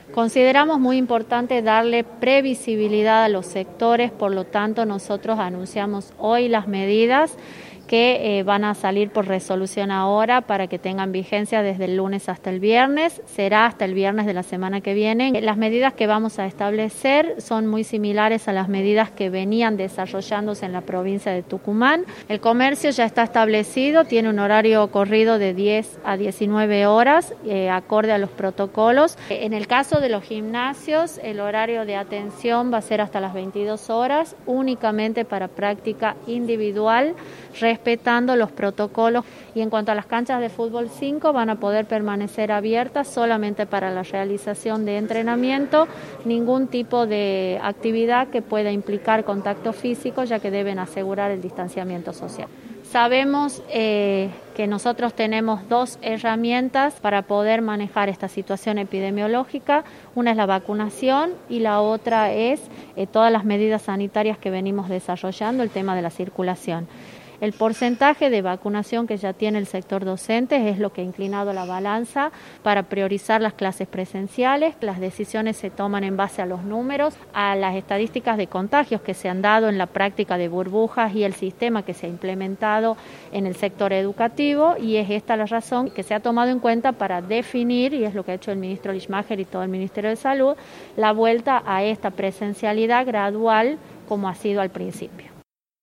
Consideramos muy importante darle previsibilidad a los sectores, por lo tanto nosotros anunciamos hoy las medidas que van a salir por resolución ahora para que tengan vigencia desde el lunes hasta el viernes, será hasta el viernes de la semana que viene. Las medidas que vamos a establecer son muy similares a las medidas que venían desarrollándose en la provincia de Tucumán. El comercio ya está establecido, tiene un horario corrido de 10 a 19 horas, acorde a los protocolos. En el caso de los gimnasios, el horario de atención va a ser hasta las 22 horas, únicamente para práctica individual, respetando los protocolos. Y en cuanto a las canchas de fútbol 5, van a poder permanecer abiertas solamente para la realización de entrenamiento, ningún tipo de actividad que pueda implicar contacto físico, ya que deben asegurar el distanciamiento social. Sabemos que nosotros tenemos dos herramientas para poder manejar esta situación epidemiológica. Una es la vacunación y la otra es todas las medidas sanitarias que venimos desarrollando, el tema de la circulación. El porcentaje de vacunación que ya tiene el sector docente es lo que ha inclinado la balanza para priorizar las clases presenciales. Las decisiones se toman en base a los números, a las estadísticas de contagios que se han dado en la práctica de burbujas y el sistema que se ha implementado en el sector educativo, y es esta la razón que se ha tomado en cuenta para definir, y es lo que ha hecho el ministro Lichmacher y todo el Ministerio de Salud, la vuelta a esta presencialidad gradual como ha sido al principio.